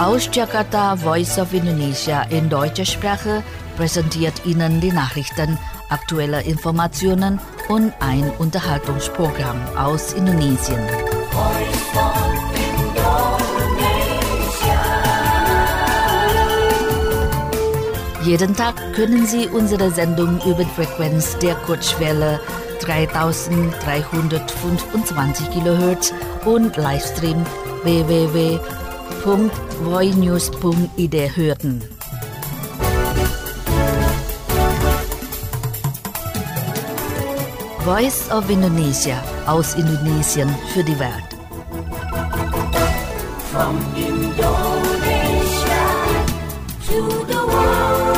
Aus Jakarta, Voice of Indonesia in deutscher Sprache präsentiert Ihnen die Nachrichten, aktuelle Informationen und ein Unterhaltungsprogramm aus Indonesien. Jeden Tag können Sie unsere Sendung über die Frequenz der Kurzwelle 3325 kHz und Livestream www.voinews.id hören. Voice of Indonesia aus Indonesien für die Welt. From Indonesia to the world.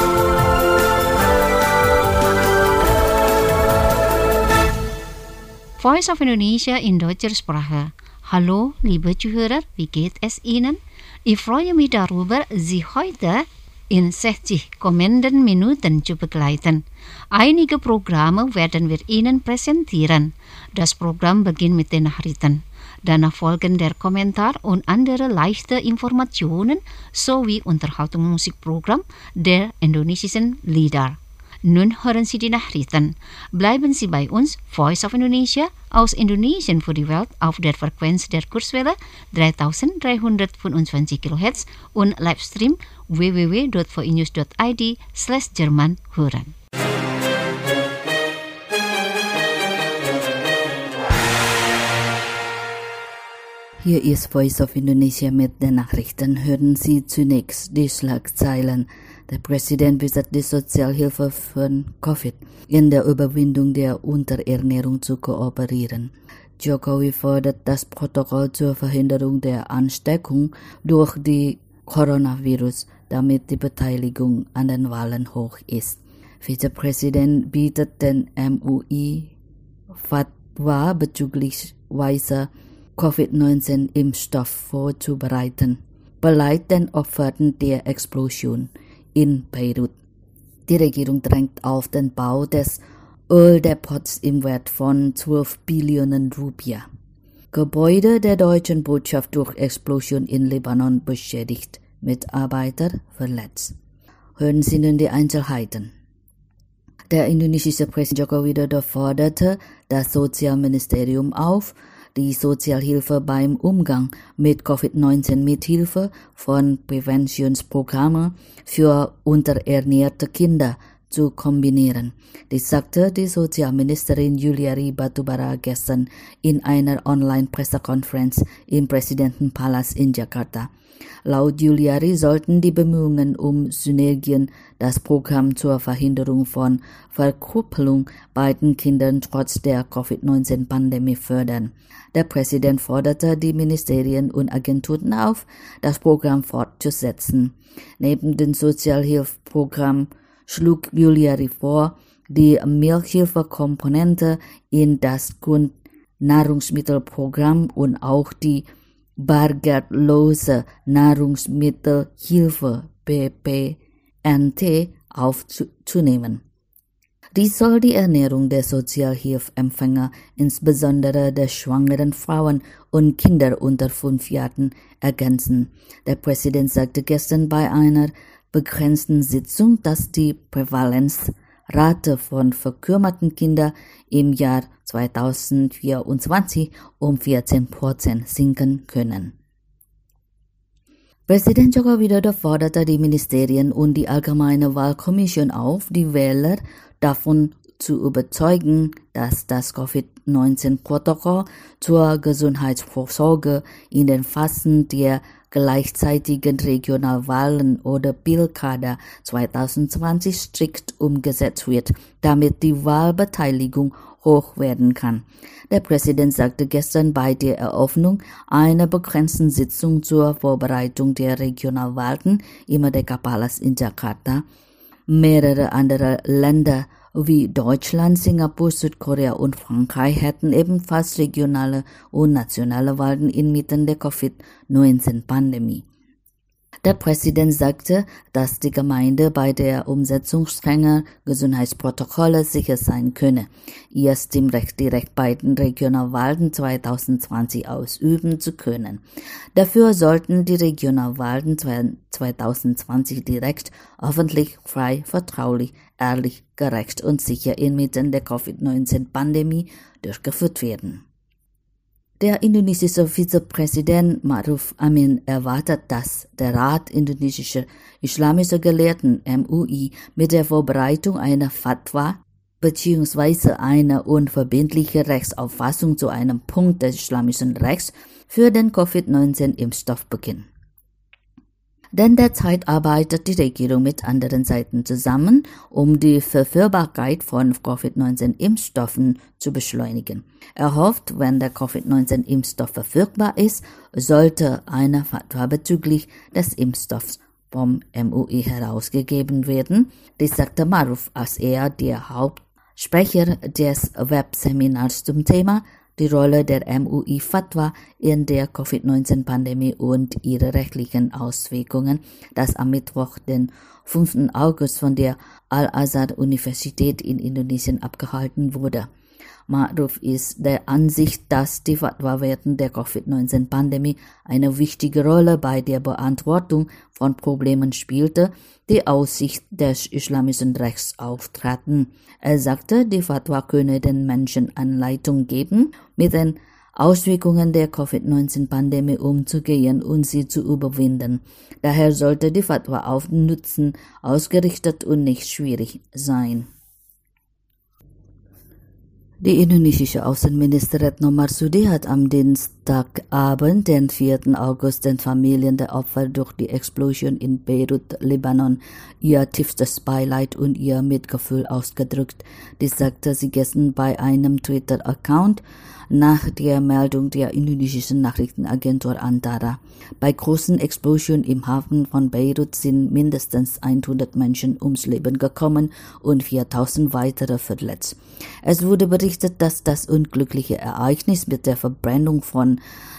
Voice of Indonesia in deutscher Sprache. Hallo, liebe Zuhörer, wie geht es Ihnen? Ich freue mich darüber, Sie heute in 60 kommenden Minuten zu begleiten. Einige Programme werden wir Ihnen präsentieren. Das Programm beginnt mit den Nachrichten. Danach folgen der Kommentar und andere leichte Informationen sowie Unterhaltungsmusikprogramm der indonesischen Lieder. Nun hören Sie die Nachrichten. Bleiben Sie bei uns, Voice of Indonesia, aus Indonesien für die Welt auf der Frequenz der Kurzwelle 3325 kHz und Livestream www.voinews.id/Jerman hören. Hier ist Voice of Indonesia mit den Nachrichten. Hören Sie zunächst die Schlagzeilen. Der Präsident bittet die Sozialhilfe für Covid in der Überwindung der Unterernährung zu kooperieren. Jokowi fordert das Protokoll zur Verhinderung der Ansteckung durch die Coronavirus, damit die Beteiligung an den Wahlen hoch ist. Vizepräsident bittet den MUI Fatwa bezüglich weißer Covid-19-Impfstoff vorzubereiten, beleidigt den Opfern der Explosion in Beirut. Die Regierung drängt auf den Bau des Öldepots im Wert von 12 Billionen Rupien. Gebäude der deutschen Botschaft durch Explosion in Libanon beschädigt, Mitarbeiter verletzt. Hören Sie nun die Einzelheiten. Der indonesische Präsident Joko Widodo forderte das Sozialministerium auf, die Sozialhilfe beim Umgang mit Covid-19 mit Hilfe von Präventionsprogrammen für unterernährte Kinder zu kombinieren. Dies sagte die Sozialministerin Juliari Batubara gestern in einer Online-Pressekonferenz im Präsidentenpalast in Jakarta. Laut Juliari sollten die Bemühungen um Synergien das Programm zur Verhinderung von Verkrüppelung bei den Kindern trotz der Covid-19-Pandemie fördern. Der Präsident forderte die Ministerien und Agenturen auf, das Programm fortzusetzen. Neben dem Sozialhilfeprogramm schlug Juliari vor, die Milchhilfekomponente in das Grundnahrungsmittelprogramm und auch die bargeldlose Nahrungsmittelhilfe BPNT aufzunehmen. Dies soll die Ernährung der Sozialhilfeempfänger, insbesondere der schwangeren Frauen und Kinder unter 5 Jahren, ergänzen. Der Präsident sagte gestern bei einer begrenzten Sitzung, dass die Prävalenzrate von verkümmerten Kindern im Jahr 2024 um 14% sinken können. Präsident Joko Widodo forderte die Ministerien und die Allgemeine Wahlkommission auf, die Wähler davon zu überzeugen, dass das Covid-19-Protokoll zur Gesundheitsvorsorge in den Phasen der gleichzeitigen Regionalwahlen oder Pilkada 2020 strikt umgesetzt wird, damit die Wahlbeteiligung hoch werden kann. Der Präsident sagte gestern bei der Eröffnung einer begrenzten Sitzung zur Vorbereitung der Regionalwahlen im Merdeka-Palast in Jakarta, mehrere andere Länder wie Deutschland, Singapur, Südkorea und Frankreich hätten ebenfalls regionale und nationale Wahlen inmitten der Covid-19-Pandemie. Der Präsident sagte, dass die Gemeinde bei der Umsetzung strenger Gesundheitsprotokolle sicher sein könne, ihr Stimmrecht direkt bei den Regionalwahlen 2020 ausüben zu können. Dafür sollten die Regionalwahlen 2020 direkt, öffentlich, frei, vertraulich, ehrlich, gerecht und sicher inmitten der Covid-19-Pandemie durchgeführt werden. Der indonesische Vizepräsident Ma'ruf Amin erwartet, dass der Rat indonesischer islamischer Gelehrten MUI mit der Vorbereitung einer Fatwa bzw. einer unverbindlichen Rechtsauffassung zu einem Punkt des islamischen Rechts für den Covid-19-Impfstoff beginnt. Denn derzeit arbeitet die Regierung mit anderen Seiten zusammen, um die Verfügbarkeit von Covid-19-Impfstoffen zu beschleunigen. Er hofft, wenn der Covid-19-Impfstoff verfügbar ist, sollte eine Fatwa bezüglich des Impfstoffs vom MUI herausgegeben werden. Dies sagte Ma'ruf, als er der Hauptsprecher des Webseminars zum Thema die Rolle der MUI-Fatwa in der Covid-19-Pandemie und ihre rechtlichen Auswirkungen, das am Mittwoch, den 5. August von der Al-Azhar-Universität in Indonesien abgehalten wurde. Ma'ruf ist der Ansicht, dass die Fatwa während der Covid-19-Pandemie eine wichtige Rolle bei der Beantwortung von Problemen spielte, die aus Sicht des islamischen Rechts auftraten. Er sagte, die Fatwa könne den Menschen Anleitung geben, mit den Auswirkungen der Covid-19-Pandemie umzugehen und sie zu überwinden. Daher sollte die Fatwa auf den Nutzen ausgerichtet und nicht schwierig sein. Die indonesische Außenministerin Retno Marsudi hat am Dienstagabend, den 4. August, den Familien der Opfer durch die Explosion in Beirut, Libanon, ihr tiefstes Beileid und ihr Mitgefühl ausgedrückt. Dies sagte sie gestern bei einem Twitter-Account nach der Meldung der indonesischen Nachrichtenagentur Antara. Bei großen Explosionen im Hafen von Beirut sind mindestens 100 Menschen ums Leben gekommen und 4000 weitere verletzt. Es wurde berichtet, dass das unglückliche Ereignis mit der Verbrennung von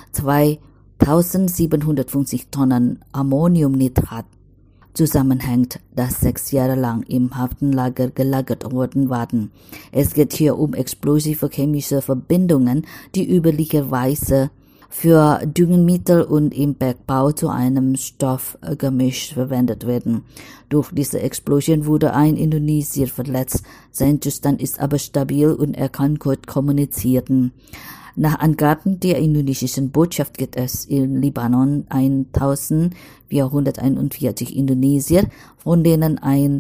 2750 Tonnen Ammoniumnitrat zusammenhängt, das 6 Jahre lang im Hafenlager gelagert worden waren. Es geht hier um explosive chemische Verbindungen, die üblicherweise für Düngemittel und im Bergbau zu einem Stoffgemisch verwendet werden. Durch diese Explosion wurde ein Indonesier verletzt. Sein Zustand ist aber stabil und er kann gut kommunizieren. Nach Angaben der indonesischen Botschaft gibt es in Libanon 1441 Indonesier, von denen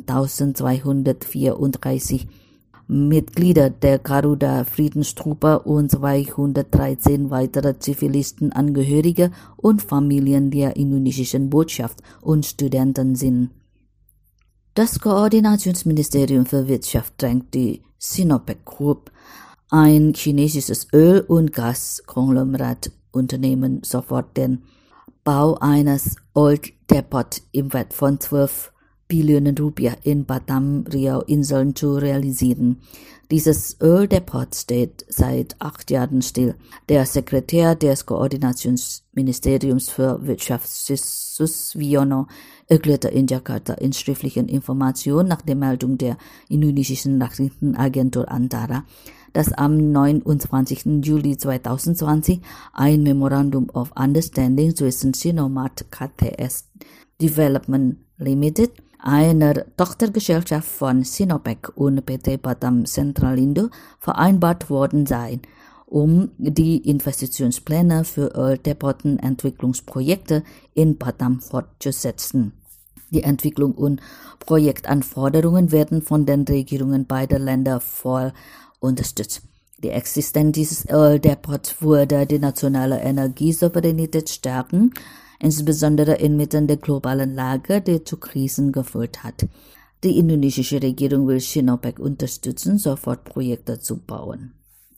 1234 Mitglieder der Garuda-Friedenstruppe und 213 weitere Zivilisten, Angehörige und Familien der indonesischen Botschaft und Studenten sind. Das Koordinationsministerium für Wirtschaft drängt die Sinopec Group, ein chinesisches Öl- und Gaskonglomerat-Unternehmen, sofort den Bau eines Old Depot im Wert von 12 Billionen Rupiah in Batam-Riau-Inseln zu realisieren. Dieses Öldepot steht seit 8 Jahren still. Der Sekretär des Koordinationsministeriums für Wirtschaft Suswiono erklärte in Jakarta in schriftlichen Informationen nach der Meldung der indonesischen Nachrichtenagentur Antara, dass am 29. Juli 2020 ein Memorandum of Understanding zwischen Sinomart KTS Development Limited, einer Tochtergesellschaft von Sinopec, und PT Batam Centralindo vereinbart worden sei, um die Investitionspläne für Öldepotenentwicklungsprojekte in Batam fortzusetzen. Die Entwicklung und Projektanforderungen werden von den Regierungen beider Länder voll unterstützt. Die Existenz dieses Öldepots würde die nationale Energiesouveränität stärken, insbesondere inmitten der globalen Lage, die zu Krisen geführt hat. Die indonesische Regierung will Sinopec unterstützen, sofort Projekte zu bauen.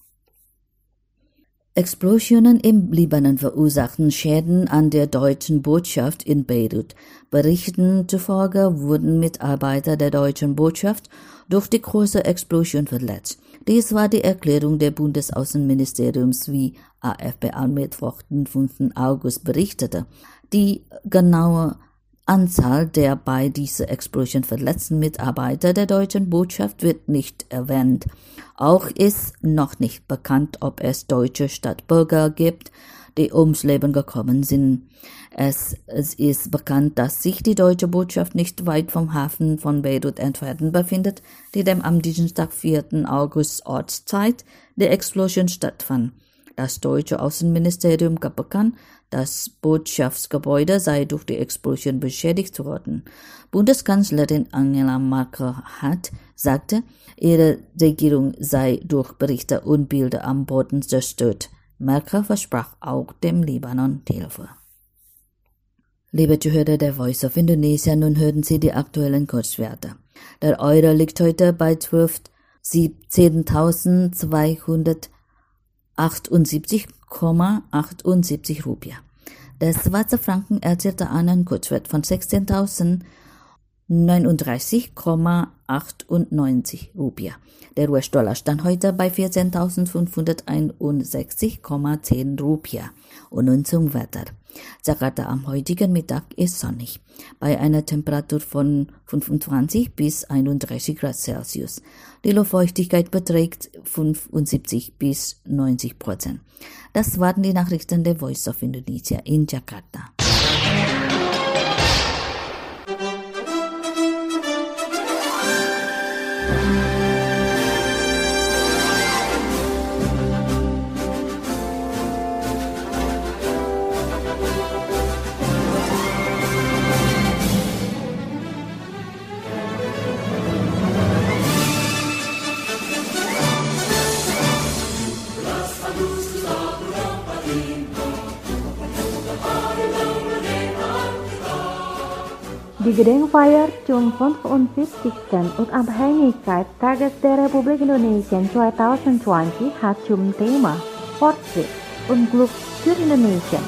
Explosionen im Libanon verursachten Schäden an der deutschen Botschaft in Beirut. Berichten zufolge wurden Mitarbeiter der deutschen Botschaft durch die große Explosion verletzt. Dies war die Erklärung des Bundesaußenministeriums, wie AFP am Mittwoch, den 5. August berichtete. Die genaue Anzahl der bei dieser Explosion verletzten Mitarbeiter der deutschen Botschaft wird nicht erwähnt. Auch ist noch nicht bekannt, ob es deutsche Staatsbürger gibt, die ums Leben gekommen sind. Es ist bekannt, dass sich die deutsche Botschaft nicht weit vom Hafen von Beirut entfernt befindet, die dem am Dienstag 4. August Ortszeit der Explosion stattfand. Das deutsche Außenministerium gab bekannt, das Botschaftsgebäude sei durch die Explosion beschädigt worden. Bundeskanzlerin Angela Merkel sagte, ihre Regierung sei durch Berichte und Bilder am Boden zerstört. Merkel versprach auch dem Libanon Hilfe. Liebe Zuhörer der Voice of Indonesia, nun hören Sie die aktuellen Kurswerte. Der Euro liegt heute bei 10.72,78 Rupia. Der Schweizer Franken erzielte einen Kurswert von 16.039,98 Rupia. Der US-Dollar stand heute bei 14.561,10 Rupia. Und nun zum Wetter. Jakarta am heutigen Mittag ist sonnig, bei einer Temperatur von 25 bis 31 Grad Celsius. Die Luftfeuchtigkeit beträgt 75 bis 90%. Das waren die Nachrichten der Voice of Indonesia in Jakarta. Die Gedenkfeier zum 75. Unabhängigkeit Tages der Republik Indonesia 2020 hat zum Thema Fortschritt und Glück für Indonesia.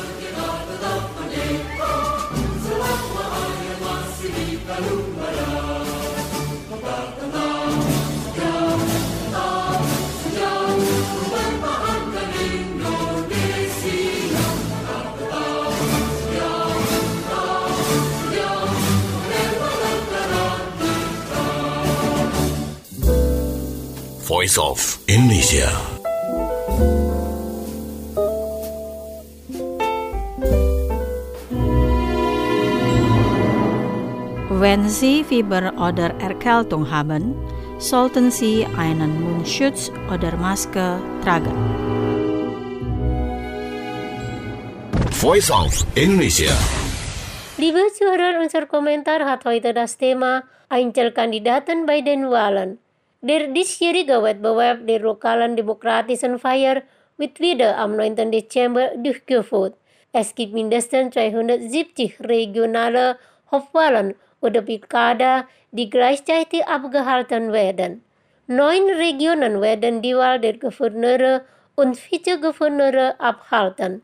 Voice of Indonesia. Wenn Sie Fieber oder Erkältung haben, sollten Sie einen Mundschutz oder Maske tragen. Voice of Indonesia. Liebe Zuhörer, unser Kommentar hat heute das Thema Einzelkandidaten bei den Wahlen. Der diesjährige Wettbewerb der lokalen demokratischen Feier wird wieder am 9. Dezember durchgeführt. Es gibt mindestens 270 regionale Hofwahlen oder Pilkada, die gleichzeitig abgehalten werden. 9 Regionen werden die Wahl der Gouverneure und Vizegouverneure abhalten.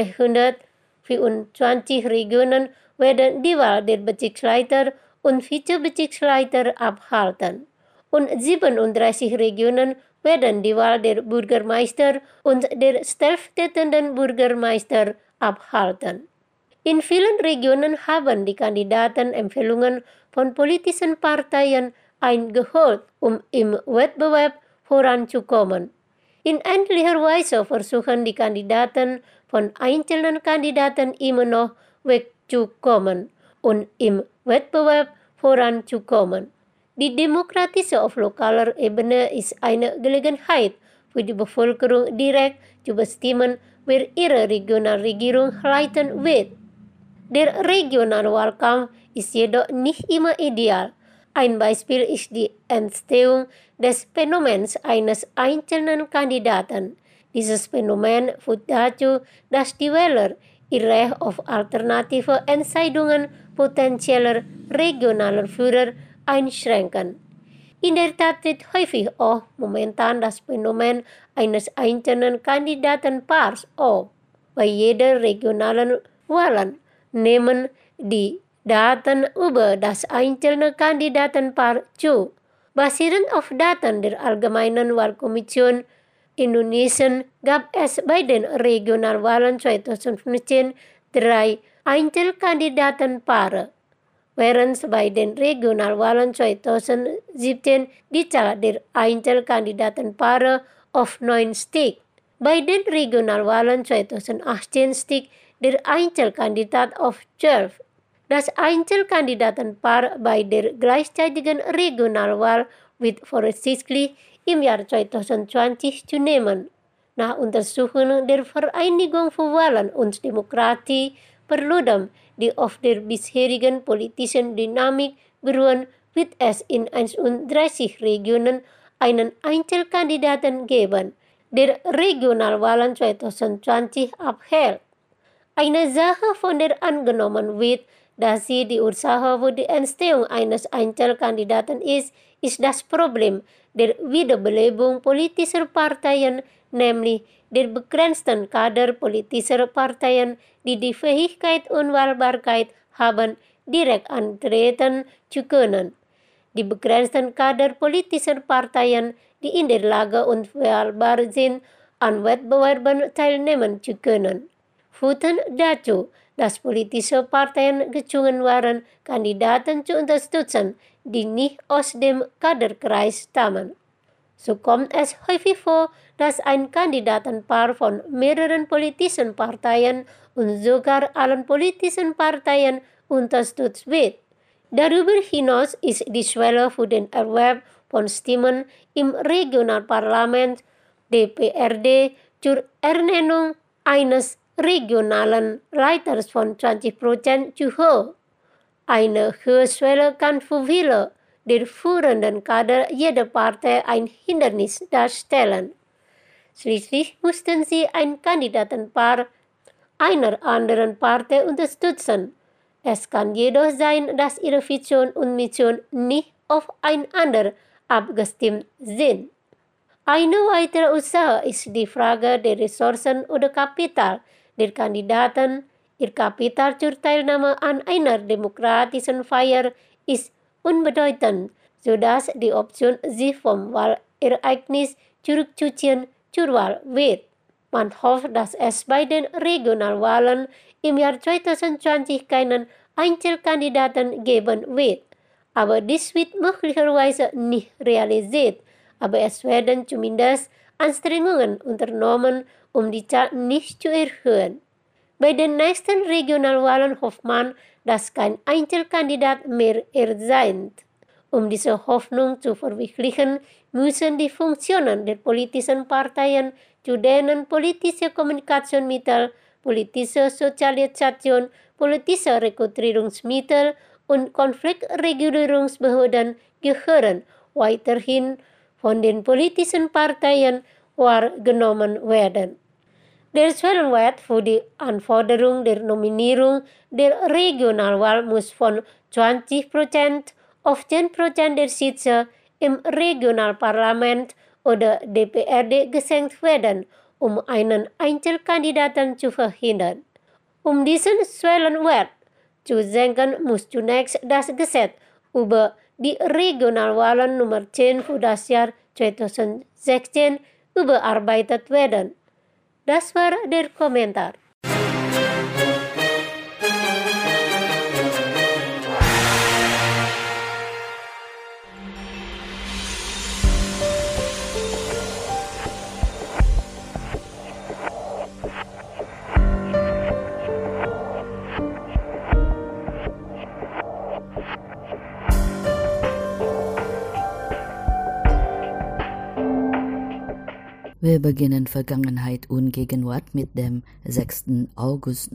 224 Regionen werden die Wahl der Bezirksleiter und Vizebezirksleiter abhalten. Und 37 Regionen werden die Wahl der Bürgermeister und der stellvertretenden Bürgermeister abhalten. In vielen Regionen haben die Kandidaten Empfehlungen von politischen Parteien eingeholt, um im Wettbewerb voranzukommen. In ähnlicher Weise versuchen die Kandidaten von einzelnen Kandidaten immer noch wegzukommen und im Wettbewerb voranzukommen. Die Demokratie auf lokaler Ebene ist eine Gelegenheit für die Bevölkerung direkt zu bestimmen, wer ihre Regionalregierung leiten wird. Der Regionalwahlkampf ist jedoch nicht immer ideal. Ein Beispiel ist die Entstehung des Phänomens eines einzelnen Kandidaten. Dieses Phänomen führt dazu, dass die Wähler ihr Recht auf alternative Entscheidungen potenzieller regionaler Führer einschränken. In der Tat tritt häufig auch momentan das Phänomen eines einzelnen Kandidatenpaars auf. Bei jeder regionalen Wahl nehmen die Daten über das einzelne Kandidatenpaar zu. Basierend auf Daten der Allgemeinen Wahlkommission Indonesien gab es bei den Regionalwahlen 2015 3 Einzelkandidatenpaare. Während bei den Regionalwahlen 2017 die Zahl der Einzelkandidatenpaare auf 9 stieg. Bei den Regionalwahlen 2018 stieg der Einzelkandidat auf 12. Das Einzelkandidatenpaar bei der gleichzeitigen Regionalwahl wird voraussichtlich im Jahr 2020 zunehmen. Nach Untersuchungen der Vereinigung für Wahlen und Demokratie Perludem, die auf der bisherigen politischen Dynamik beruhen, wird es in 31 Regionen einen Einzelkandidaten geben, der Regionalwahlen 2020 abhält. Eine Sache, von der angenommen wird, dass sie die Ursache für die Entstehung eines Einzelkandidaten ist das Problem der Wiederbelebung politischer Parteien, nämlich der begrenzten Kader politischer Parteien, die die Fähigkeit und Wahlbarkeit haben, direkt antreten zu können. Die begrenzten Kader politischer Parteien, die in der Lage und wahlbar sind, an Wettbewerben teilnehmen zu können, führten dazu, dass politische Parteien gezwungen waren, Kandidaten zu unterstützen, die nicht aus dem Kaderkreis stammen. So kommt es häufig vor, dass ein Kandidatenpaar von mehreren politischen Parteien und sogar allen politischen Parteien unterstützt wird. Darüber hinaus ist die Schwelle für den Erwerb von Stimmen im Regionalparlament DPRD zur Ernennung eines regionalen Leiters von 20% zu hoch. Eine hohe Schwelle kann für viele der führenden Kader jeder Partei ein Hindernis darstellen. Schließlich mussten sie ein Kandidatenpaar einer anderen Partei unterstützen. Es kann jedoch sein, dass ihre Vision und Mission nicht aufeinander abgestimmt sind. Eine weitere Ursache ist die Frage der Ressourcen oder Kapital der Kandidaten. Ihr Kapital zur Teilnahme an einer demokratischen Feier ist unbedeutend, sodass die Option, sich vom Wahlereignis zurückzuziehen, zur Wahl wird. Man hofft, dass es bei den Regionalwahlen im Jahr 2020 keinen Einzelkandidaten geben wird. Aber dies wird möglicherweise nicht realisiert, aber es werden zumindest Anstrengungen unternommen, um die Zahl nicht zu erhöhen. Bei den nächsten Regionalwahlen hofft man, dass kein Einzelkandidat mehr erscheint. Um diese Hoffnung zu verwirklichen, müssen die Funktionen der politischen Parteien, zu denen politische Kommunikationsmittel, politische Sozialisation, politische Rekrutierungsmittel und Konfliktregulierungsbehörden gehören, weiterhin von den politischen Parteien wahrgenommen werden. Der Schwellenwert für die Anforderung der Nominierung der Regionalwahl muss von 20% auf 10% der Sitze im Regionalparlament oder DPRD gesenkt werden, um einen Einzelkandidaten zu verhindern. Um diesen Schwellenwert zu senken, muss zunächst das Gesetz über die Regionalwahlen Nummer 10 für das Jahr 2016 überarbeitet werden. Das war der Kommentar. Wir beginnen Vergangenheit und Gegenwart mit dem 6. August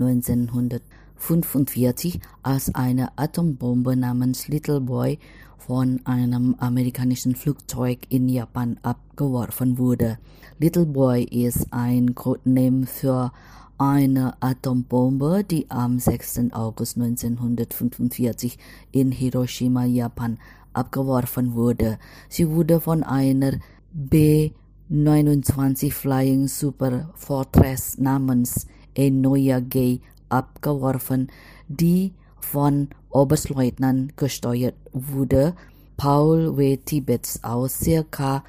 1945, als eine Atombombe namens Little Boy von einem amerikanischen Flugzeug in Japan abgeworfen wurde. Little Boy ist ein Codename für eine Atombombe, die am 6. August 1945 in Hiroshima, Japan, abgeworfen wurde. Sie wurde von einer B-29 Flying Super Fortress namens Enola Gay abgeworfen, die von Oberstleutnant gesteuert wurde, Paul W. Tibbets aus ca.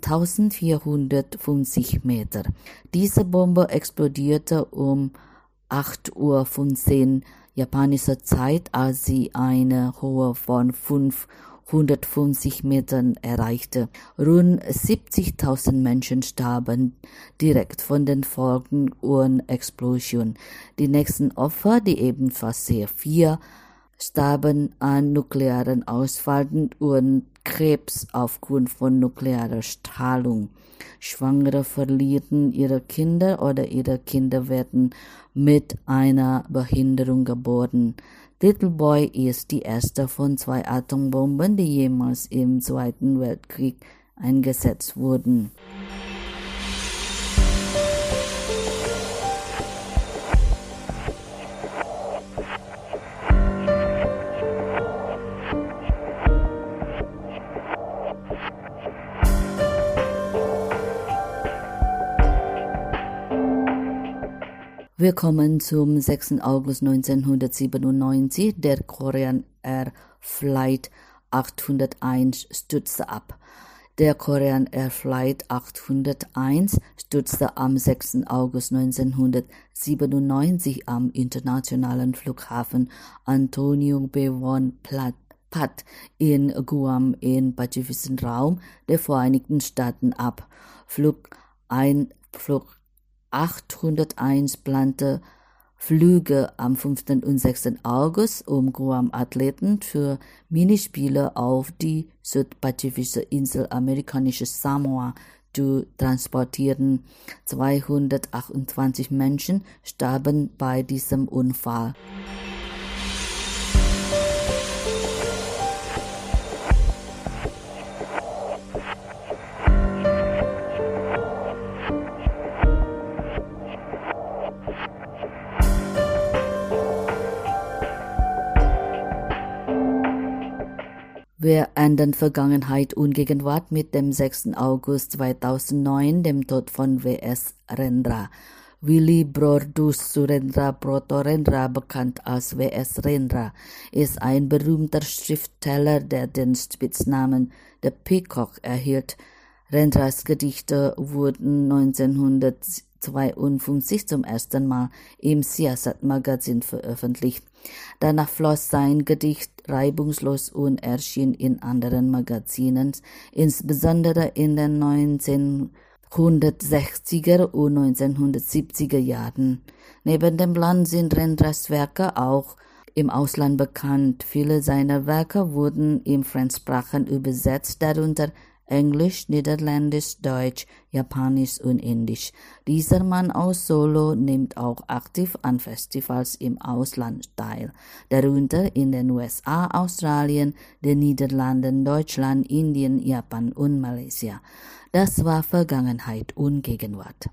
9.450 Meter. Diese Bombe explodierte um 8:15 Uhr japanischer Zeit, als sie eine Höhe von 550 Metern erreichte. Rund 70.000 Menschen starben direkt von den Folgen der Explosion. Die nächsten Opfer, die ebenfalls sehr viele, starben an nuklearen Ausfall und Krebs aufgrund von nuklearer Strahlung. Schwangere verlieren ihre Kinder oder ihre Kinder werden mit einer Behinderung geboren. Little Boy ist die erste von 2 Atombomben, die jemals im Zweiten Weltkrieg eingesetzt wurden. Wir kommen zum 6. August 1997. Der Korean Air Flight 801 stürzte ab. Der Korean Air Flight 801 stürzte am 6. August 1997 am internationalen Flughafen Antonio Bevon Pat in Guam im pazifischen Raum der Vereinigten Staaten ab. Flug 801 plante Flüge am 5. und 6. August, um Guam-Athleten für Minispiele auf die südpazifische Insel amerikanisches Samoa zu transportieren. 228 Menschen starben bei diesem Unfall. Wir ändern Vergangenheit und Gegenwart mit dem 6. August 2009, dem Tod von W.S. Rendra. Willy Brodus Surendra Protorendra, bekannt als W.S. Rendra, ist ein berühmter Schriftsteller, der den Spitznamen The Peacock erhielt. Rendras Gedichte wurden 1952 zum ersten Mal im Siyasat-Magazin veröffentlicht. Danach floss sein Gedicht reibungslos und erschien in anderen Magazinen, insbesondere in den 1960er und 1970er Jahren. Neben dem Land sind Rendras Werke auch im Ausland bekannt. Viele seiner Werke wurden in Fremdsprachen übersetzt, darunter Englisch, Niederländisch, Deutsch, Japanisch und Indisch. Dieser Mann aus Solo nimmt auch aktiv an Festivals im Ausland teil, darunter in den USA, Australien, den Niederlanden, Deutschland, Indien, Japan und Malaysia. Das war Vergangenheit und Gegenwart.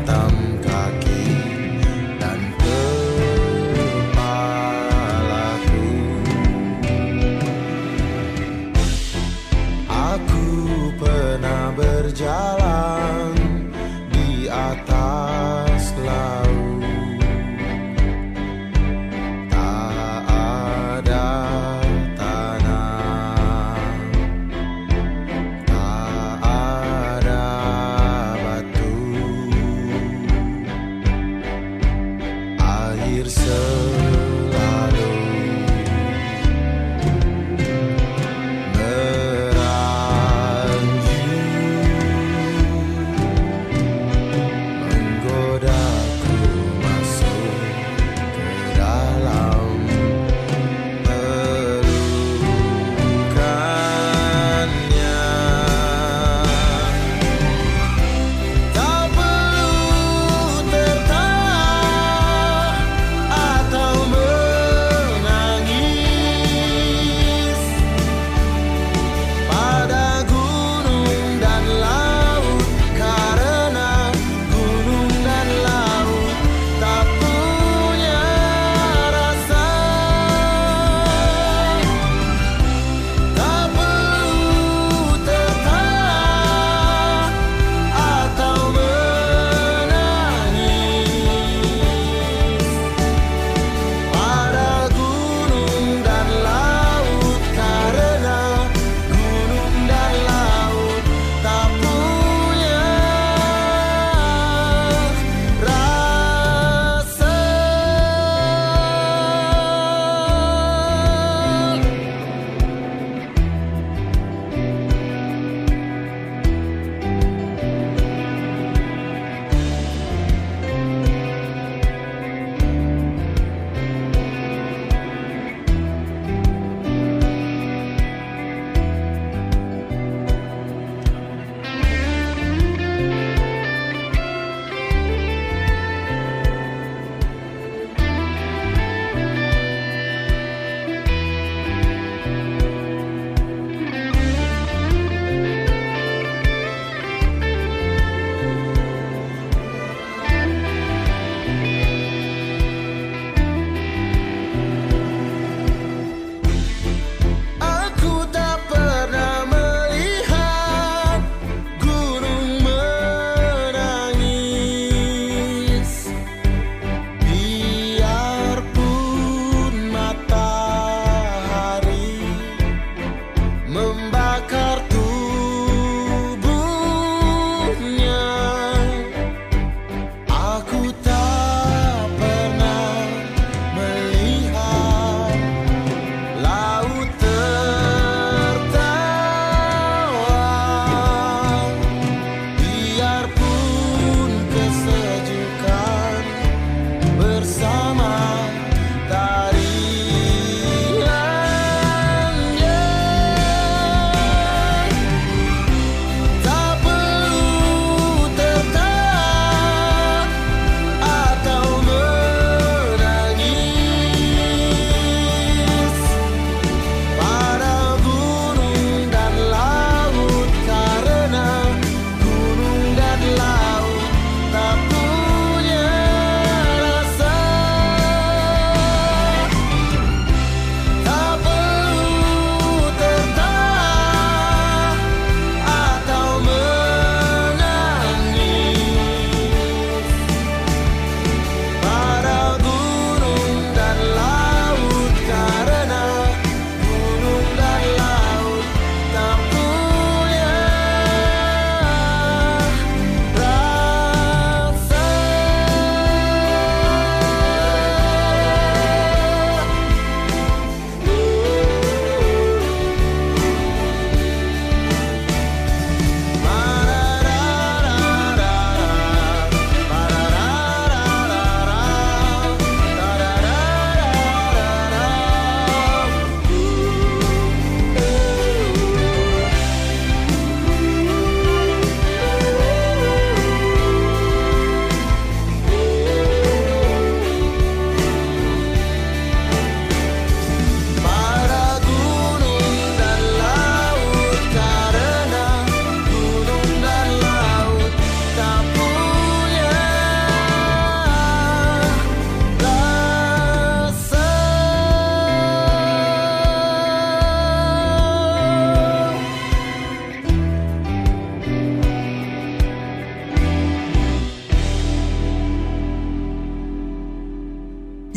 hitam kaki dan kepalaku. Aku pernah berjalan di atas laut, tak ada tanah, tak ada batu.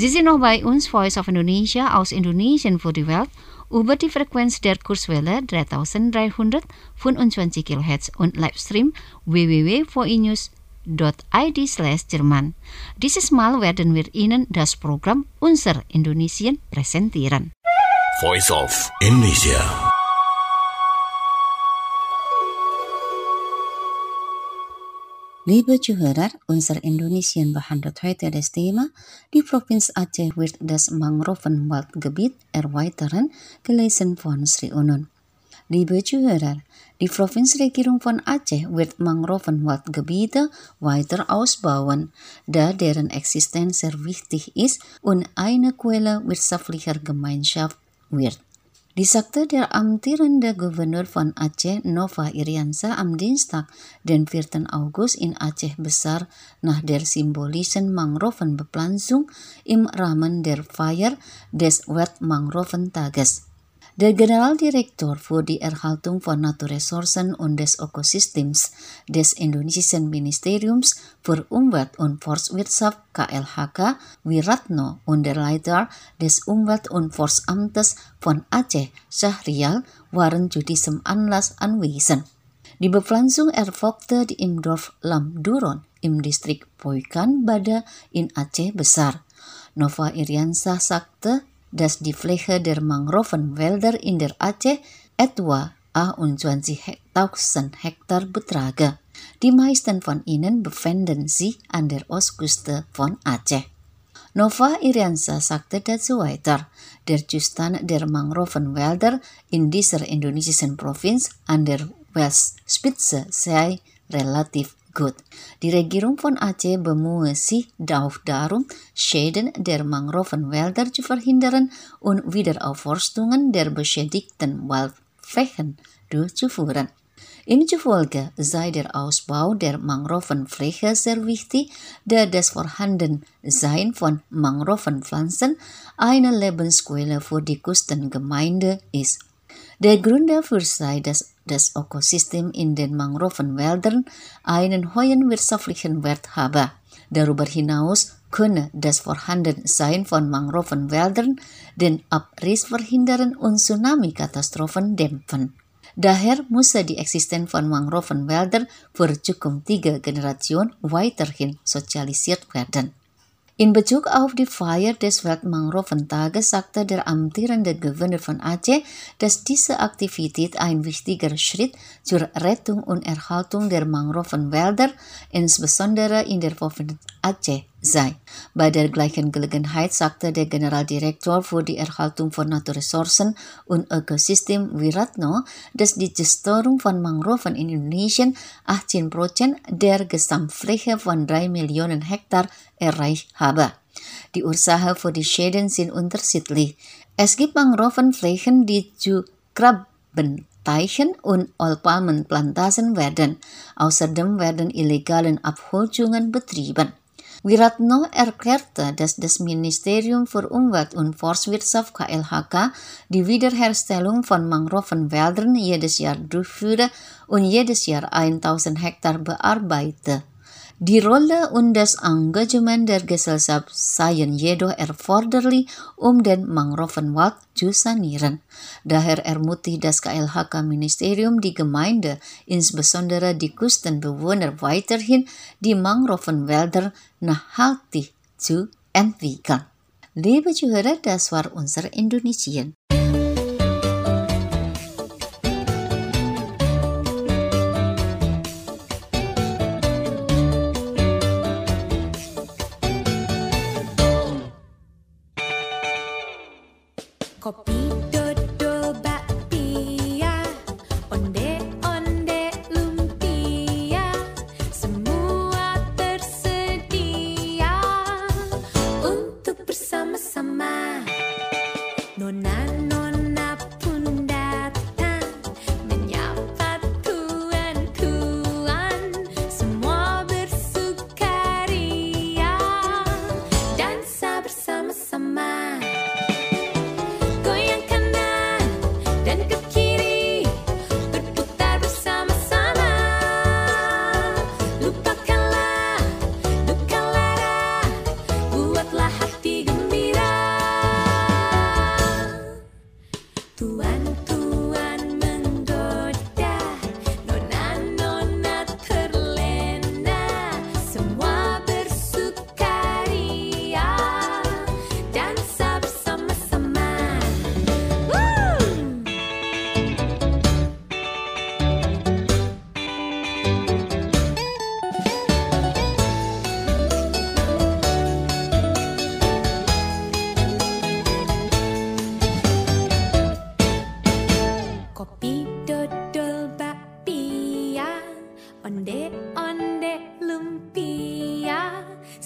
Sie sind noch bei uns, Voice of Indonesia aus Indonesien für die Welt, über die Frequenz der Kurzwelle 3325 kHz und Livestream www.voinews.id/Jerman. Dieses Mal werden wir Ihnen das Programm Unser Indonesien präsentieren. Voice of Indonesia. Liebe Zuhörer, unser Indonesien behandelt heute das Thema, die Provinz Aceh wird das Mangrovenwaldgebiet erweitern, gelesen von Sri Unun. Liebe Zuhörer, die Provinzregierung von Aceh wird Mangrovenwaldgebiete weiter ausbauen, da deren Existenz sehr wichtig ist und eine Quelle wirtschaftlicher Gemeinschaft wird. Dies sagte der amtierende Gouverneur von Aceh, Nova Iriansyah, am Dienstag, den 4. August in Aceh Besar nach der symbolischen Mangrovenbepflanzung im Rahmen der Feier des Weltmangroventages. Der Generaldirektor für die Erhaltung von Naturressourcen und des Ökosystems des indonesischen Ministeriums für Umwelt und Forstwirtschaft KLHK, Wiratno, und der Leiter des Umwelt- und Forstamtes von Aceh, Syahrial, waren zu diesem Anlass anwesend. Die Bepflanzung erfolgte im Dorf Lamduron im Distrik Poikan Bada in Aceh Besar. Nova Iriansyah sagte, dass die Fläche der Mangrovenwälder in der Aceh etwa 28.000 Hektar betrage. Die meisten von ihnen befinden sich an der Ostküste von Aceh. Nova Iriansyah sagte dazu weiter, der Zustand der Mangrovenwälder in dieser indonesischen Provinz an der Westspitze sei relativ gut. Die Regierung von Aceh bemühe sich auch darum, Schäden der Mangrovenwälder zu verhindern und Wiederaufforstungen der beschädigten Waldflächen durchzuführen. Ihm zufolge sei der Ausbau der Mangrovenfläche sehr wichtig, da das Vorhandensein von Mangrovenpflanzen eine Lebensquelle für die Küstengemeinde ist. Der Grund dafür sei, dass das Ökosystem in den Mangrovenwäldern einen hohen wirtschaftlichen Wert habe. Darüber hinaus könne das Vorhandensein von Mangrovenwäldern den Abriss verhindern und Tsunami-Katastrophen dämpfen. Daher müsse die Existenz von Mangrovenwäldern für zukünftige Generationen weiterhin sozialisiert werden. In Bezug auf die Feier des Weltmangroventages sagte der amtierende Gouverneur von Aceh, dass diese Aktivität ein wichtiger Schritt zur Rettung und Erhaltung der Mangrovenwälder, insbesondere in der Provinz Aceh, sei. Bei der gleichen Gelegenheit sagte der Generaldirektor für die Erhaltung von Naturressourcen und Ökosystem Wiratno, dass die Zerstörung von Mangroven in Indonesien 18% der Gesamtfläche von 3 Millionen Hektar erreicht habe. Die Ursachen für die Schäden sind unterschiedlich. Es gibt Mangrovenflächen, die zu Krabbenteichen und Ölpalmenplantagen werden. Außerdem werden illegale Abholzungen betrieben. Wiratno erklärte, dass das Ministerium für Umwelt und Forstwirtschaft KLHK die Wiederherstellung von Mangrovenwäldern jedes Jahr durchführe und jedes Jahr 1000 Hektar bearbeite. Die Rolle und das Engagement der Gesellschaft seien jedoch erforderlich, um den Mangrovenwald zu sanieren. Daher ermutigt das KLHK-Ministerium die Gemeinde, insbesondere die Küstenbewohner, weiterhin die Mangrovenwälder nachhaltig zu entwickeln. Liebe Zuhörer, das war unser Indonesien. Kopi dodol bakpia, onde-onde lumpia, semua tersedia untuk bersama-sama. Nona-nona pun datang menyapa tuan-tuan, semua bersukaria, dansa bersama-sama. Goyangkan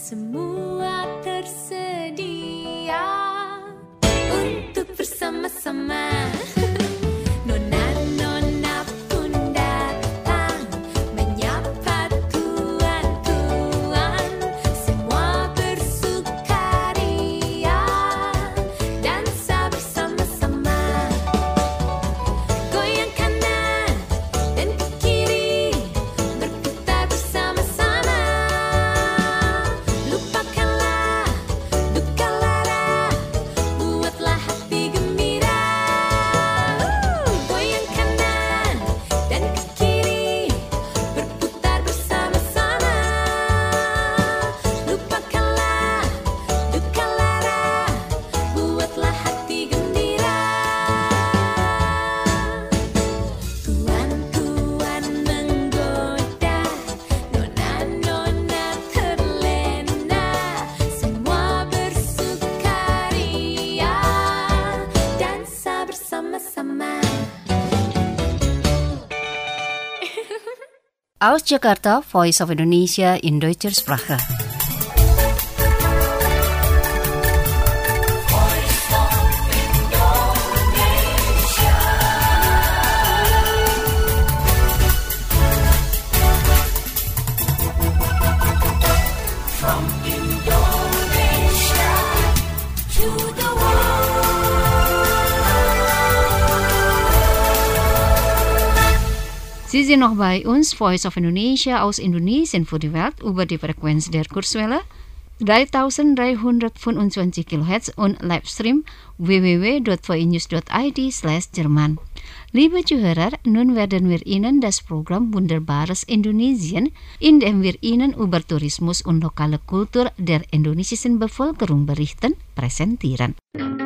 semua tersedia untuk bersama-sama. Nona-nona pun datang menyapa tuan-tuan, semua bersukaria, dansa bersama-sama. Goyang kanan dan ke kiri, berputar bersama-sama. Lupakanlah duka lara, buatlah hati gembira. Goyang kanan dan ke kiri, berputar bersama-sama. Lupakanlah duka lara, buatlah hati gembira. Tuan-tuan menggoda, nona-nona terlena, semua bersukaria, dansa bersama-sama. Aus Jakarta, Voice of Indonesia in Deutscher Sprache. Sie sind noch bei uns, Voice of Indonesia aus Indonesien für die Welt über die Frequenz der Kurzwelle 3325 kHz und Livestream www.voinews.id/Jerman. Liebe Zuhörer, nun werden wir Ihnen das Programm Wunderbares Indonesien, in dem wir Ihnen über Tourismus und lokale Kultur der indonesischen Bevölkerung berichten, präsentieren.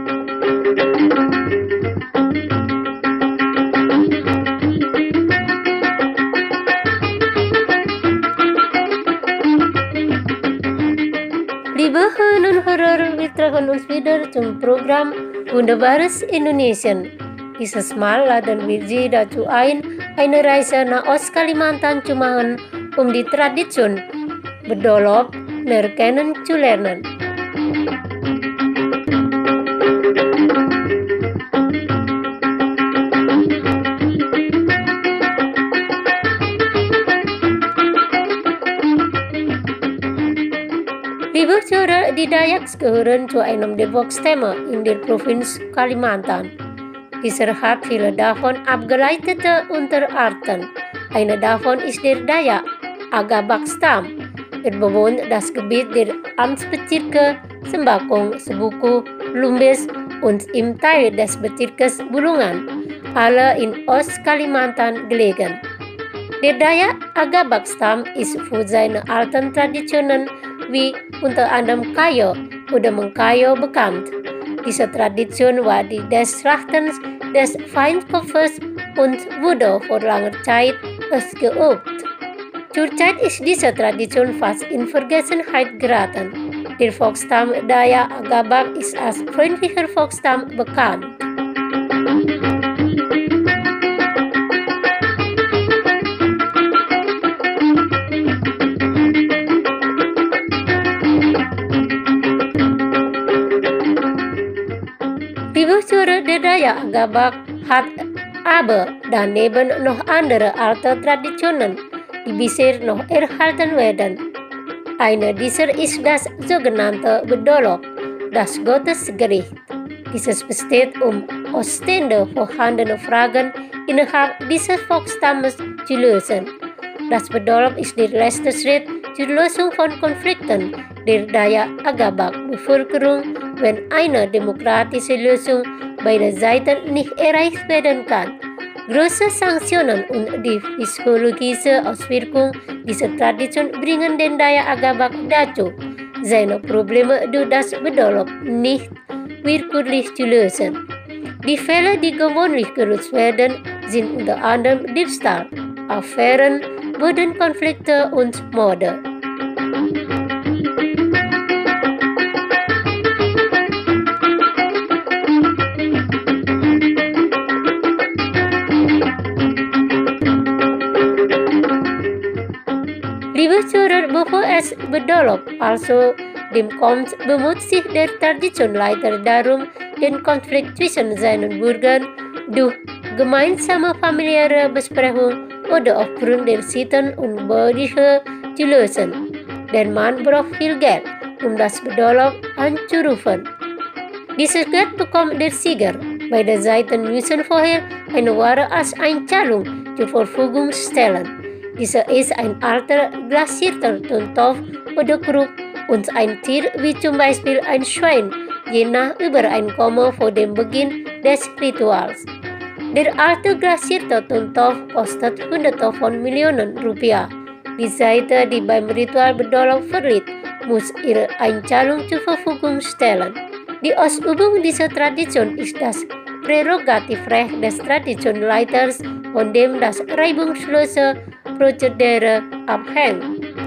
Liebe Hörerinnen und Hörer, wir treffen uns wieder zum Programm Wunderbares Indonesien. Dieses Mal laden wir Sie dazu ein, eine Reise nach Ostkalimantan zu machen, um die Tradition Bedolop näher kennenzulernen. Liebe Zuhörer, die Dayaks gehören zu einem der Volksstämme in der Provinz Kalimantan. Dieser hat viele davon abgeleitete Unterarten. Eine davon ist der Dayak Agabak-Stamm. Er bewohnt das Gebiet der Amtsbezirke Sembakong, Sebuku, Lumbes und im Teil des Bezirkes Bulungan, alle in Ostkalimantan gelegen. Der Dayak Agabak-Stamm ist für seine alten Traditionen wie unter anderem Kayo oder Mengkayo bekannt. Diese Tradition war die des Schlachtens des Feindkopfes und wurde vor langer Zeit ausgeübt. Zurzeit ist diese Tradition fast in Vergessenheit geraten. Der Volksstamm Dayak Agabak ist als freundlicher Volksstamm bekannt. Liebe Zuhörer, der Dayak Agabak hat aber daneben noch andere alte Traditionen, die bisher noch erhalten werden. Eine dieser ist das sogenannte Bedolop, das Gottesgericht. Dieses besteht, ausstehende vorhandene Fragen innerhalb dieses Volksstammes zu lösen. Das Bedolop ist der letzte Schritt zur Lösung von Konflikten der Dayak Agabak Bevölkerung, wenn eine demokratische Lösung beider Seiten nicht erreicht werden kann. Große Sanktionen und die psychologische Auswirkung dieser Tradition bringen den Dayak Agabak dazu, seine Probleme durch das Bedolop nicht willkürlich zu lösen. Die Fälle, die gewöhnlich gelöst werden, sind unter anderem Diebstahl, Affären, Bodenkonflikte und Morde. Liebe Zuhörer, bevor es bedolop. Also, dem kommt bemut sich der Tradition leider darum, den Konflikt zwischen seinen Bürgern durch gemeinsame familiäre Besprechung oder aufgrund der Sitten und Bräuche zu lösen. Der Mann braucht viel Geld, das Bedolop anzurufen. Dieses Geld bekommt der Sieger. Beide Seiten müssen vorher eine Ware als Einzahlung zur Verfügung stellen. Dieser ist ein alter glasierter Tontopf oder Krug und ein Tier wie zum Beispiel ein Schwein, je nach Übereinkommen vor dem Beginn des Rituals. Der alte glasierte Tontopf kostet Hunderte von Millionen Rupiah. Die Seite, die beim Ritual Bedolop verliert, muss ihre Einzahlung zur Verfügung stellen. Die Ausübung dieser Tradition ist das Prärogativrecht des Traditionleiters, von dem das reibungslose Prozedere abhängt.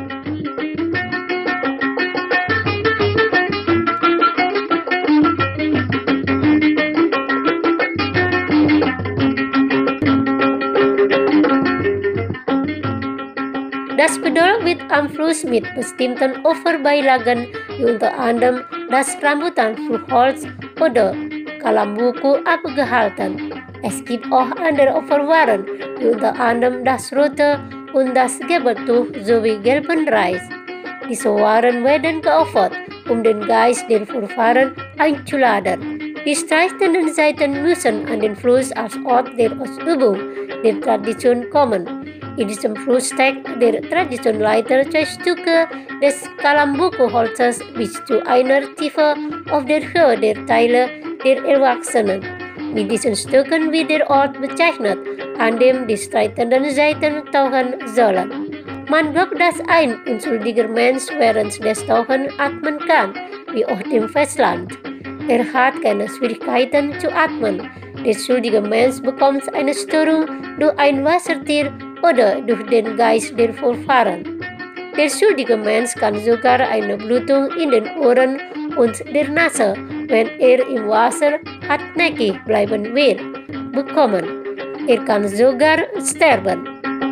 Das Bedolop wird am Fluss mit bestimmten Offerbeilagen, wie unter anderem das Rambutan Fruchtholz oder Kalambuku abgehalten. Es gibt auch andere Opferwaren, wie unter anderem das rote und das gelbe Tuch sowie gelben Reis. Diese Waren werden geopfert, den Geist der Vorfahren einzuladen. Die streitenden Seiten müssen an den Fluss als Ort der Ausübung der Tradition kommen. In diesem Fluss steckt der Traditionleiter 2 Stücke des Kalambuku-Holzes bis zu einer Tiefe auf der Höhe der Teile der Erwachsenen. Mit diesen Stücken wird der Ort bezeichnet, an dem die streitenden Seiten tauchen sollen. Man glaubt, dass ein unschuldiger Mensch während des Tauchen atmen kann, wie auf dem Festland. Er hat keine Schwierigkeiten zu atmen. Der schuldige Mensch bekommt eine Störung durch ein Wassertier oder durch den Geist der Vorfahren. Der schuldige Mensch kann sogar eine Blutung in den Ohren und der Nase, wenn er im Wasser hartnäckig bleiben will, bekommen. Er kann sogar sterben.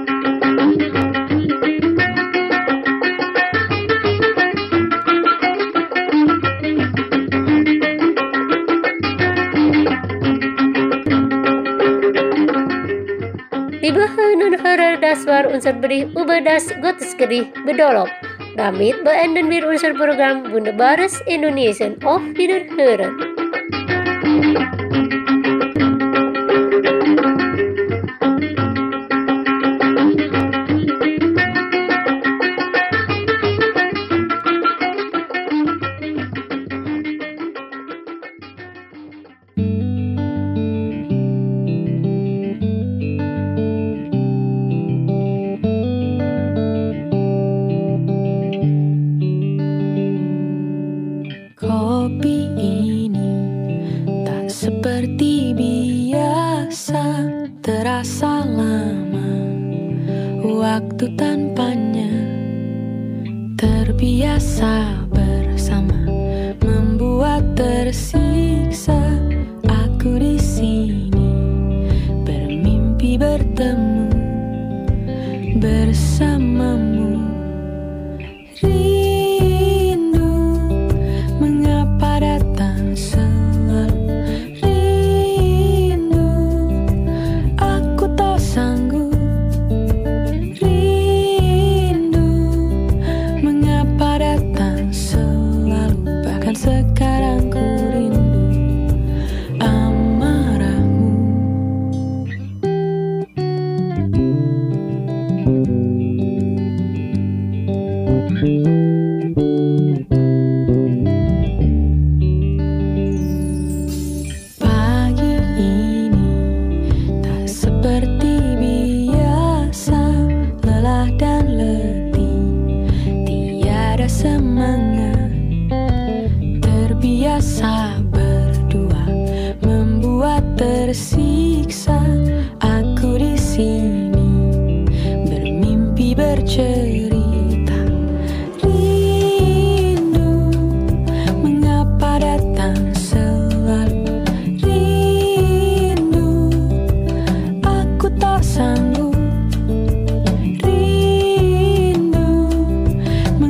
Liebe Hörerinnen und Hörer, das war unser Bericht über das Gottesgericht Bedolop. Damit beenden wir unser Programm Wunderbares Indonesien. Auf Wiederhören. Kopi ini tak seperti biasa, terasa lama, waktu tanpanya. Terbiasa bersama, membuat tersiksa. Aku di sini bermimpi bertemu bersamamu. Sekarang ku rindu amarahmu. Pagi ini tak seperti biasa, lelah dan letih, tiada semangat. Terbiasa berdua, membuat tersiksa. Aku di sini bermimpi bercerita. Rindu, mengapa datang selalu? Rindu, aku tak sanggup. Rindu,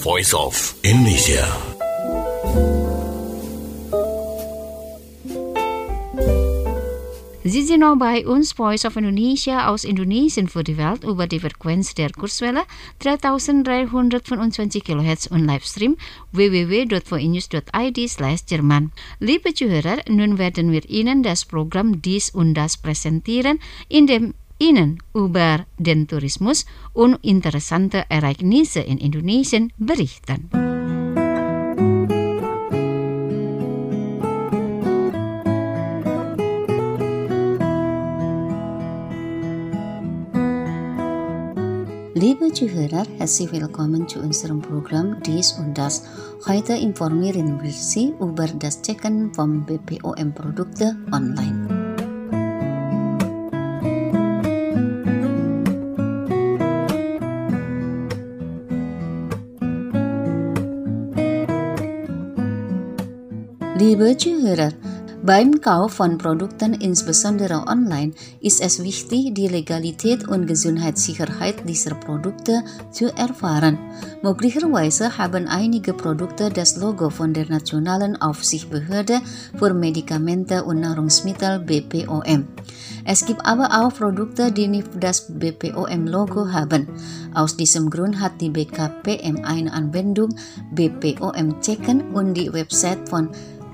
Voice of Indonesia. Sie sind noch bei uns, Voice of Indonesia aus Indonesien für die Welt über die Frequenz der Kurzwelle 3325 kHz und Livestream www.voinews.id/Jerman. Liebe Zuhörer, nun werden wir Ihnen das Programm Dies und Das präsentieren, in dem Ihnen über den Tourismus und interessante Ereignisse in Indonesien berichten. Liebe Zuhörer, herzlich willkommen zu unserem Programm Dies und Das. Heute informieren wir Sie über das Checken von BPOM-Produkten online. Liebe Zuhörer, beim Kauf von Produkten, insbesondere online, ist es wichtig, die Legalität und Gesundheitssicherheit dieser Produkte zu erfahren. Möglicherweise haben einige Produkte das Logo von der Nationalen Aufsichtsbehörde für Medikamente und Nahrungsmittel BPOM. Es gibt aber auch Produkte, die nicht das BPOM-Logo haben. Aus diesem Grund hat die BKPM eine Anwendung BPOM checken und die Website von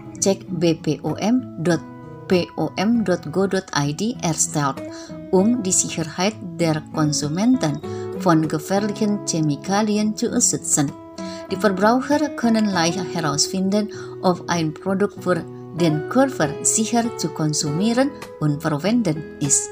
checkbpom.pom.go.id erstellt, die Sicherheit der Konsumenten von gefährlichen Chemikalien zu schützen. Die Verbraucher können leicht herausfinden, ob ein Produkt für den Körper sicher zu konsumieren und verwenden ist.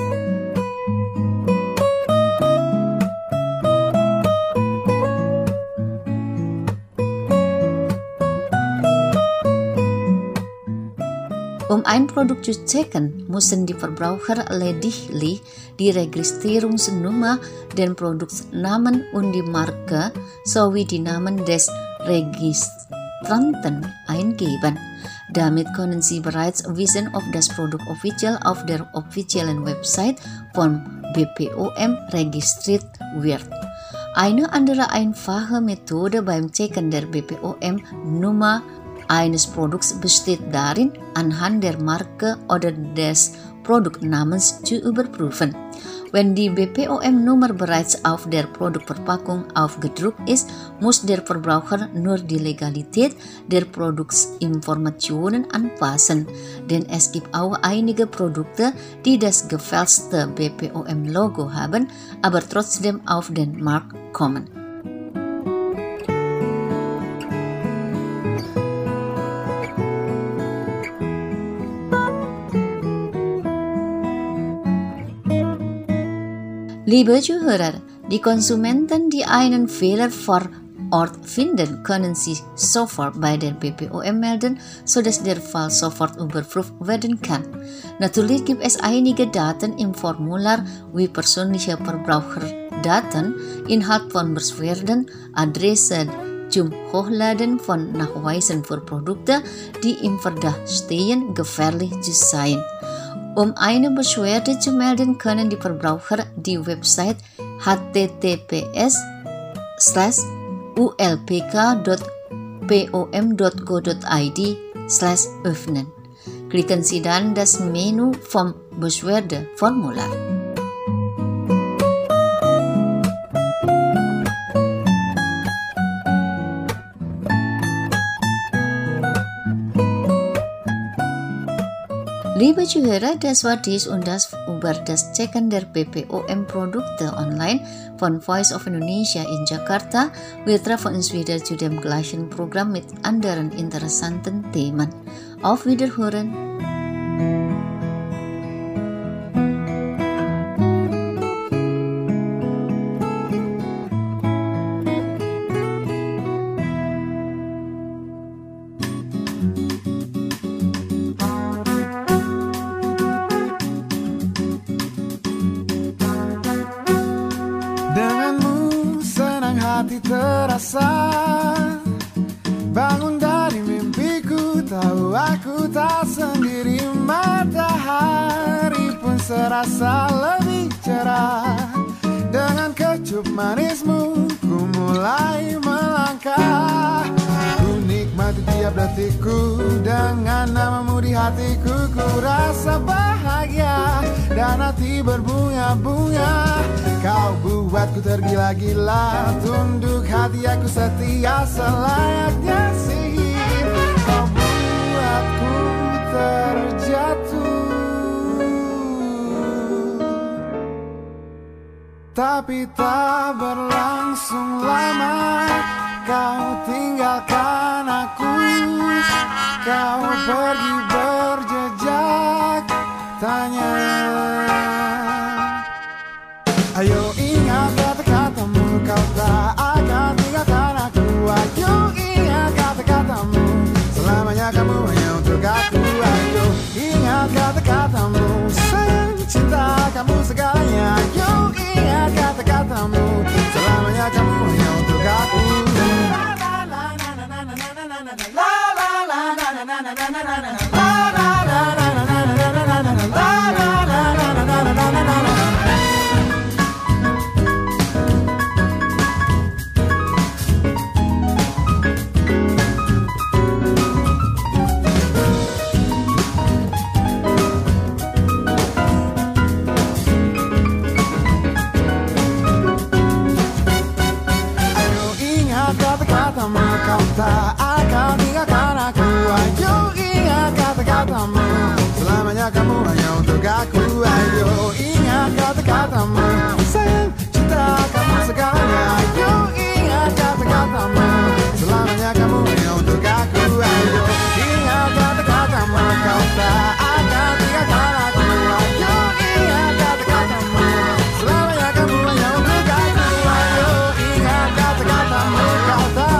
Um ein Produkt zu checken, müssen die Verbraucher lediglich die Registrierungsnummer, den Produktnamen und die Marke sowie die Namen des Registranten eingeben. Damit können Sie bereits wissen, ob das Produkt offiziell auf der offiziellen Website von BPOM registriert wird. Eine andere einfache Methode beim Checken der BPOM-Nummer eines Produkts besteht darin, anhand der Marke oder des Produktnamens zu überprüfen. Wenn die BPOM-Nummer bereits auf der Produktverpackung aufgedruckt ist, muss der Verbraucher nur die Legalität der Produktinformationen anpassen, denn es gibt auch einige Produkte, die das gefälschte BPOM-Logo haben, aber trotzdem auf den Markt kommen. Liebe Zuhörer, die Konsumenten, die einen Fehler vor Ort finden, können sich sofort bei der BPOM melden, sodass der Fall sofort überprüft werden kann. Natürlich gibt es einige Daten im Formular wie persönliche Verbraucherdaten, Inhalt von Beschwerden, Adresse zum Hochladen von Nachweisen für Produkte, die im Verdacht stehen, gefährlich zu sein. Um eine Beschwerde zu melden, können die Verbraucher die Website https://ulpk.pom.go.id/ öffnen. Klicken Sie dann das Menü vom Beschwerdeformular. Liebe Zuhörer, das war dies und das über das Checken der BPOM-Produkte online von Voice of Indonesia in Jakarta. Wir treffen uns wieder zu dem gleichen Programm mit anderen interessanten Themen. Auf Wiederhören! Terasa bangun dari mimpiku, tahu aku tak sendiri. Matahari pun serasa lebih cerah. Dengan kecup manismu ku mulai melangkah. setiap detikku. Dengan namamu di hatiku, ku rasa bahagia dan hati berbunga-bunga. Kau buatku tergila-gila, tunduk hati aku setia selayaknya sihir. Kau buatku terjatuh, tapi tak berlangsung lama. Kau tinggalkan aku, kau pergi berjejak tanya. Ayo ingat kata-katamu, kau tak akan tinggalkan aku. Ayo ingat kata-katamu, selamanya kamu hanya untuk aku. Ayo ingat kata-katamu, sayang cinta kamu segalanya. Ayo ingat kata-katamu, selamanya kamu hanya untuk aku. Kau tak akan tinggalkan aku. Ayo ingat kata-katamu, selamanya kamu hanya untuk aku. Ayo ingat kata-katamu, sayang cinta kamu segalanya. Ayo ingat kata-katamu, selamanya kamu hanya untuk aku. Ayo ingat kata-katamu, kau tak akan tinggalkan aku. Ayo ingat kata-katamu, selamanya kamu hanya untuk aku. Ayo ingat kata-katamu, kau tak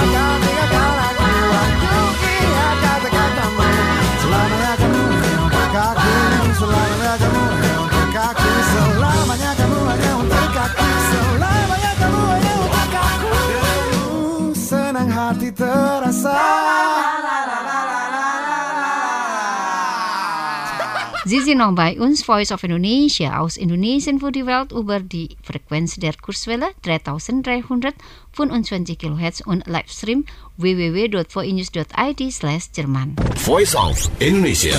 hati terasa. Sie sind noch bei uns, Voice of Indonesia, aus Indonesien für die Welt über die Frequenz der Kurzwelle 3325 kHz und Livestream www.voinews.id/Jerman. Voice of Indonesia.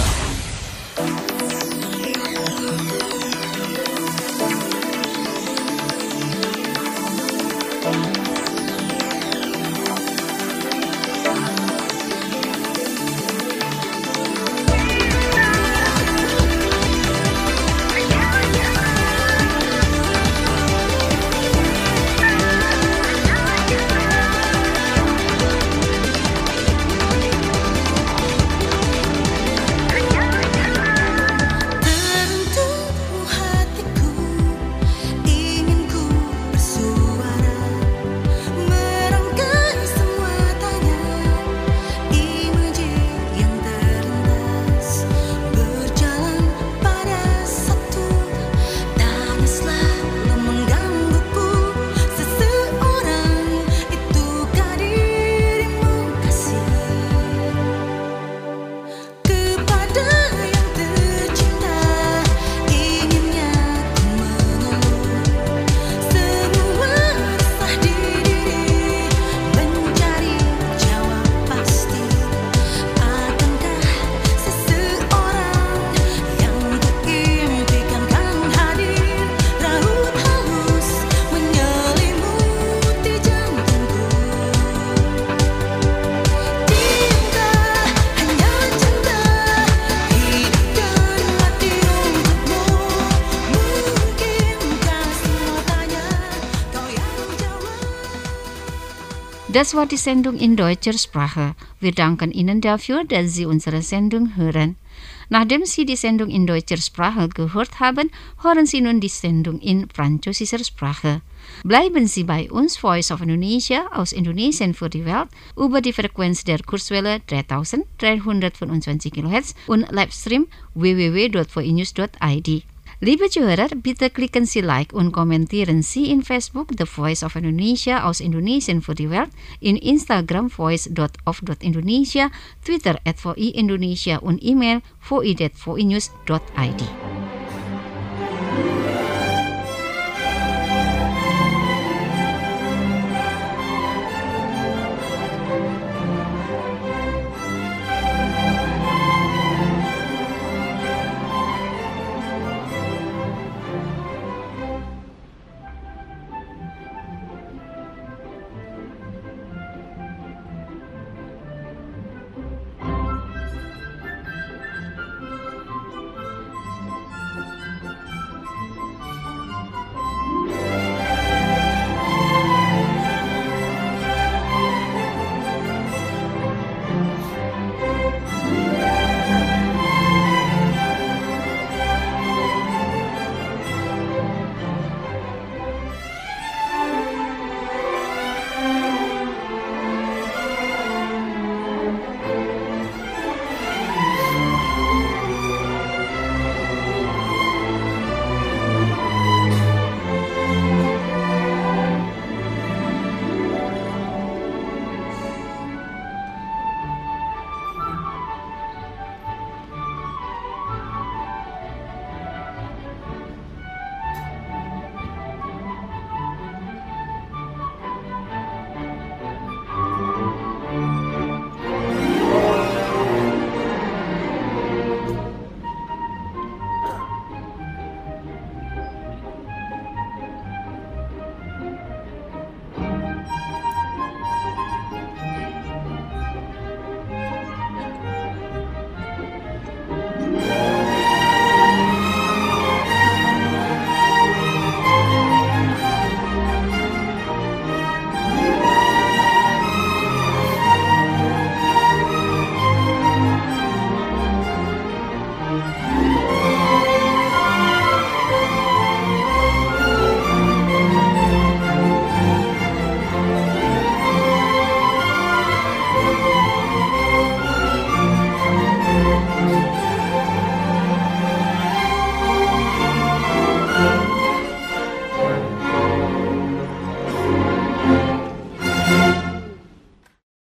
Das war die Sendung in deutscher Sprache. Wir danken Ihnen dafür, dass Sie unsere Sendung hören. Nachdem Sie die Sendung in deutscher Sprache gehört haben, hören Sie nun die Sendung in französischer Sprache. Bleiben Sie bei uns, Voice of Indonesia, aus Indonesien für die Welt, über die Frequenz der Kurzwelle 3325 kHz und Livestream www.voinews.id. Liebe Zuhörer, bitte klicken Sie Like und kommentieren Sie in Facebook The Voice of Indonesia aus Indonesien für die Welt, in Instagram voice.of.indonesia, Twitter @VI Indonesia und E-Mail voi@voinews.id.